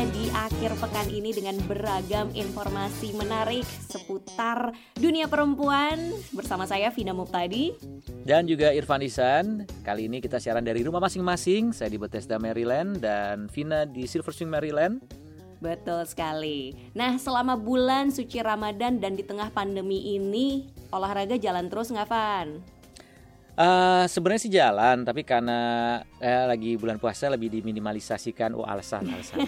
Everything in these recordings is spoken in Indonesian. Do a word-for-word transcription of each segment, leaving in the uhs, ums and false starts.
Anda di akhir pekan ini dengan beragam informasi menarik seputar dunia perempuan bersama saya Vina Muptadi dan juga Irfan Ihsan. Kali ini kita siaran dari rumah masing-masing. Saya di Bethesda, Maryland, dan Vina di Silver Spring, Maryland. Betul sekali. Nah, selama bulan suci Ramadan dan di tengah pandemi ini, olahraga jalan terus nggak, Van? Uh, sebenarnya sih jalan, tapi karena eh, lagi bulan puasa lebih diminimalisasikan. Oh, alasan-alasan.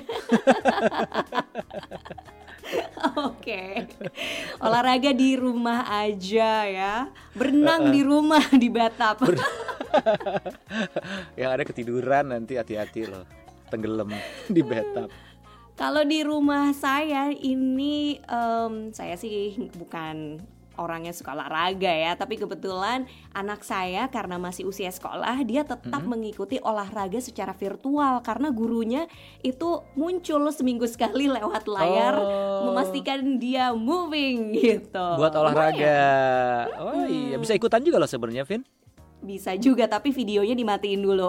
Oke, olahraga di rumah aja ya, berenang uh, uh. di rumah di bathtub. Ber- Yang ada ketiduran nanti hati-hati loh, tenggelam di bathtub. Kalau di rumah saya ini, um, saya sih bukan orangnya suka olahraga ya, tapi kebetulan anak saya karena masih usia sekolah, dia tetap mm-hmm. mengikuti olahraga secara virtual karena gurunya itu muncul seminggu sekali lewat layar, oh. memastikan dia moving gitu. Buat olahraga. Oh iya, bisa ikutan juga loh sebenarnya, Vin. Bisa juga, tapi videonya dimatiin dulu.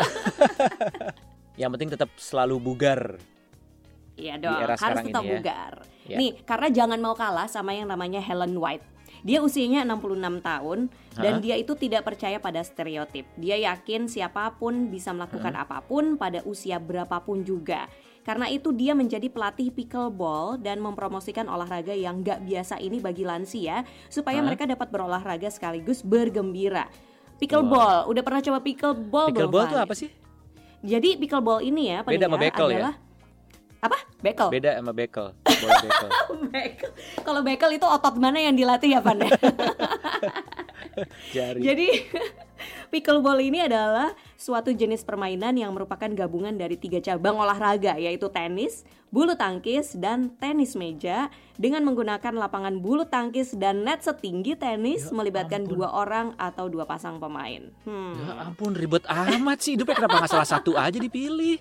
Yang penting tetap selalu bugar. Iya dong, harus tetap ya. bugar. Ya. Nih, karena jangan mau kalah sama yang namanya Helen White. Dia usianya enam puluh enam tahun dan huh? dia itu tidak percaya pada stereotip. Dia yakin siapapun bisa melakukan hmm. apapun pada usia berapapun juga. Karena itu dia menjadi pelatih pickleball dan mempromosikan olahraga yang gak biasa ini bagi lansia supaya huh? mereka dapat berolahraga sekaligus bergembira. Pickleball, wow. udah pernah coba pickleball belum? Pickleball itu apa sih? Jadi pickleball ini ya, beda sama bekel adalah ya? Apa? Bekel? Beda sama bekel. Bola bekel. bekel. Kalau bekel itu otot mana yang dilatih ya, Pan? Jari. Jadi pickleball ini adalah suatu jenis permainan yang merupakan gabungan dari tiga cabang olahraga, yaitu tenis, bulu tangkis, dan tenis meja dengan menggunakan lapangan bulu tangkis dan net setinggi tenis ya melibatkan ampun. dua orang atau dua pasang pemain. Hmm. Ya ampun, ribet amat sih. Hidupnya kenapa nggak salah satu aja dipilih?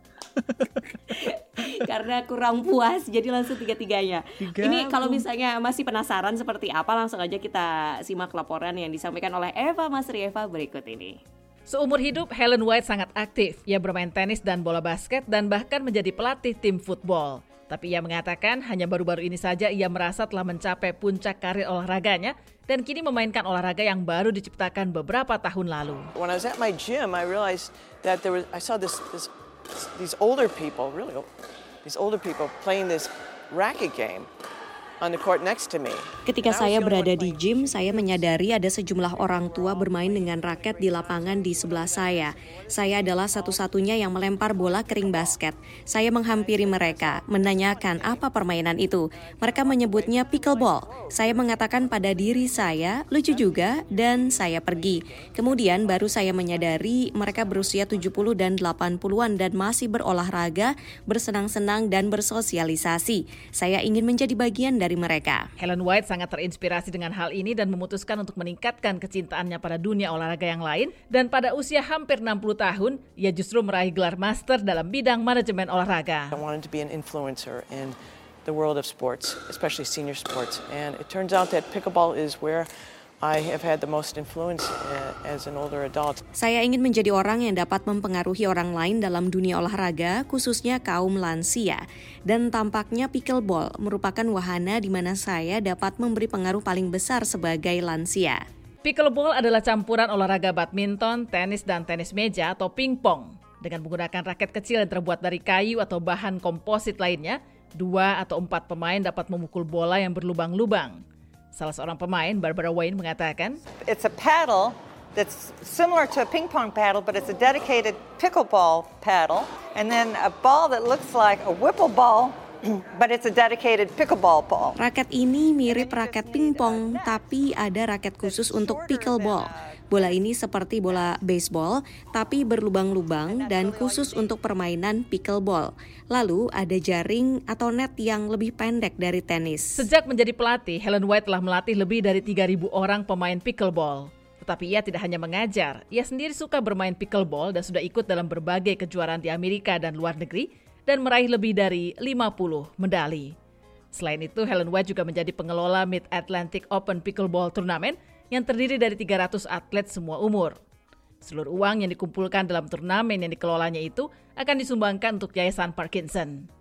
Karena kurang puas jadi langsung tiga-tiganya. Tiga, Ini kalau misalnya masih penasaran seperti apa, langsung aja kita simak laporan yang disampaikan oleh Eva Masrieva berikut ini. Seumur hidup Helen White sangat aktif. Ia bermain tenis dan bola basket dan bahkan menjadi pelatih tim football. Tapi ia mengatakan hanya baru-baru ini saja ia merasa telah mencapai puncak karir olahraganya dan kini memainkan olahraga yang baru diciptakan beberapa tahun lalu. When I was at my gym, I realized that there was I saw this this these older people, really, these older people playing this racket game on the court next to me. Ketika saya berada di gym, saya menyadari ada sejumlah orang tua bermain dengan raket di lapangan di sebelah saya. Saya adalah satu-satunya yang melempar bola kering basket. Saya menghampiri mereka, menanyakan apa permainan itu. Mereka menyebutnya pickleball. Saya mengatakan pada diri saya, lucu juga, dan saya pergi. Kemudian baru saya menyadari mereka berusia tujuh puluh dan delapan puluhan dan masih berolahraga, bersenang-senang, dan bersosialisasi. Saya ingin menjadi bagian dari mereka. Helen White sangat terinspirasi dengan hal ini dan memutuskan untuk meningkatkan kecintaannya pada dunia olahraga yang lain. Dan pada usia hampir enam puluh tahun, ia justru meraih gelar master dalam bidang manajemen olahraga. I wanted to be an influencer in the world of sports, especially senior sports. And it turns out that pickleball is where I have had the most influence as an older adult. Saya ingin menjadi orang yang dapat mempengaruhi orang lain dalam dunia olahraga, khususnya kaum lansia. Dan tampaknya pickleball merupakan wahana di mana saya dapat memberi pengaruh paling besar sebagai lansia. Pickleball adalah campuran olahraga badminton, tenis, dan tenis meja atau pingpong. Dengan menggunakan raket kecil yang terbuat dari kayu atau bahan komposit lainnya, dua atau empat pemain dapat memukul bola yang berlubang-lubang. Salah seorang pemain, Barbara Wayne, mengatakan, It's a paddle that's similar to a ping pong paddle, but it's a dedicated pickleball paddle. And then a ball that looks like a whipple ball, but it's a dedicated pickleball ball. Raket ini mirip raket pingpong, tapi ada raket khusus untuk pickleball. Bola ini seperti bola baseball, tapi berlubang-lubang dan khusus untuk permainan pickleball. Lalu ada jaring atau net yang lebih pendek dari tenis. Sejak menjadi pelatih, Helen White telah melatih lebih dari tiga ribu orang pemain pickleball. Tetapi ia tidak hanya mengajar, ia sendiri suka bermain pickleball dan sudah ikut dalam berbagai kejuaraan di Amerika dan luar negeri dan meraih lebih dari lima puluh medali. Selain itu, Helen White juga menjadi pengelola Mid-Atlantic Open Pickleball Tournament yang terdiri dari tiga ratus atlet semua umur. Seluruh uang yang dikumpulkan dalam turnamen yang dikelolanya itu akan disumbangkan untuk Yayasan Parkinson.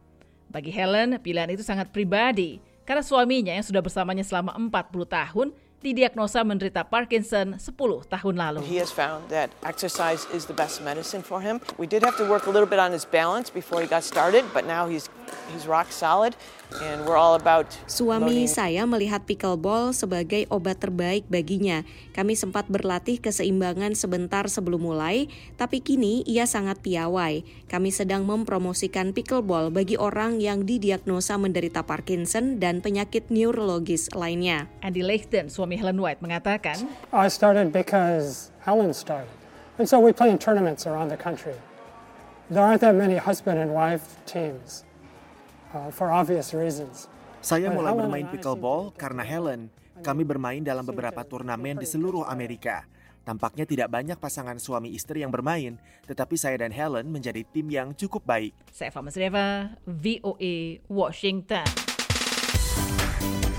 Bagi Helen, pilihan itu sangat pribadi karena suaminya yang sudah bersamanya selama empat puluh tahun didiagnosa menderita Parkinson sepuluh tahun lalu. He has found that exercise is the best medicine for him. We did have to work a little bit on his balance before he got started, but now he's he's rock solid and we're all about Suami loading. saya melihat pickleball sebagai obat terbaik baginya. Kami sempat berlatih keseimbangan sebentar sebelum mulai, tapi kini ia sangat piawai. Kami sedang mempromosikan pickleball bagi orang yang didiagnosa menderita Parkinson dan penyakit neurologis lainnya. Andy Leighton, suami Helen White, mengatakan, I started because Helen started. And so we play in tournaments around the country. There aren't that many husband and wife teams uh, for obvious reasons. Saya mulai bermain pickleball karena Helen. Kami bermain dalam beberapa turnamen di seluruh Amerika. Tampaknya tidak banyak pasangan suami istri yang bermain, tetapi saya dan Helen menjadi tim yang cukup baik. Saya Fama Sreva, V O A, Washington.